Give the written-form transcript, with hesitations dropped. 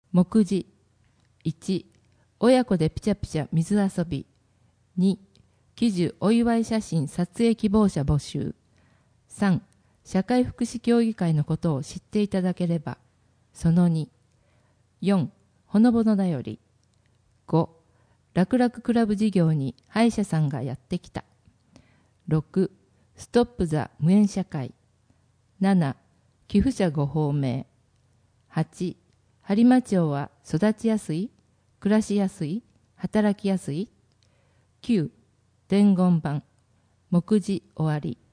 目次。1、親子でピチャピチャ水遊び。2、喜寿お祝い写真撮影希望者募集。3、社会福祉協議会のことを知っていただければ。その2。4、ほのぼのだより。5、楽々クラブ事業に歯医者さんがやってきた。6、ストップザ無縁社会。7、寄付者ご訪名。8、播磨町は育ちやすい、暮らしやすい、働きやすい。9、伝言版。目次終わり。